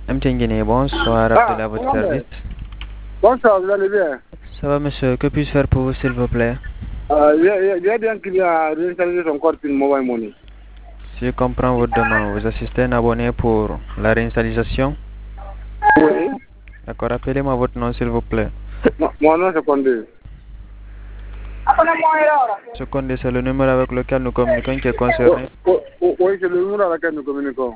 Mtengine, bonsoir, Abdel à votre service. Bonsoir, vous allez bien? Ça va, monsieur? Que puis-je faire pour vous, s'il vous plaît? J'ai bien qu'il a réinstallé son compte sur Mobile Money. Si je comprends votre demande, vous assistez un abonné pour la réinstallation? Oui. D'accord, rappelez-moi votre nom, s'il vous plaît. Mon nom, c'est Condé. Ce Condé, c'est le numéro avec lequel nous communiquons qui est concerné. Oui, c'est le numéro avec lequel nous communiquons.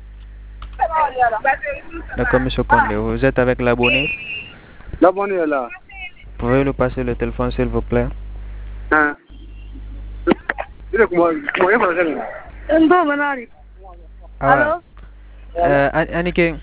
D'accord, monsieur Condé, vous êtes avec l'abonné? L'abonné est là. Pouvez nous passer le téléphone, s'il vous plaît? Hein? Allô? Anike,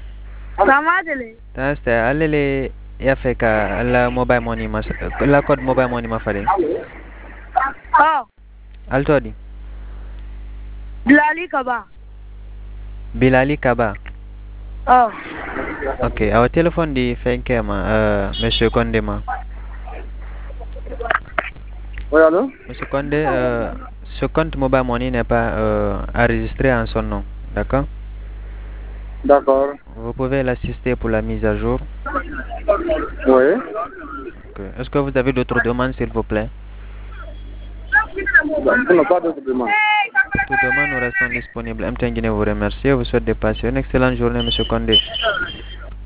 taste, allez, yafeka la mobile money mas, la code mobile money ma fade. Oh, Altodi. Bilali Kaba. Bilali Kaba. Oh, Ok, our téléphone di fenke ma, monsieur Condé ma. Oui, allô? Monsieur Condé, ce compte mobile money n'est pas enregistré en son nom, d'accord? D'accord. Vous pouvez l'assister pour la mise à jour. Oui. Okay. Est-ce que vous avez d'autres demandes, s'il vous plaît? On n'a pas d'autres demandes. Tout demande, nous restons disponibles. Mtengine vous remercie. Vous souhaite de passer une excellente journée, monsieur Condé.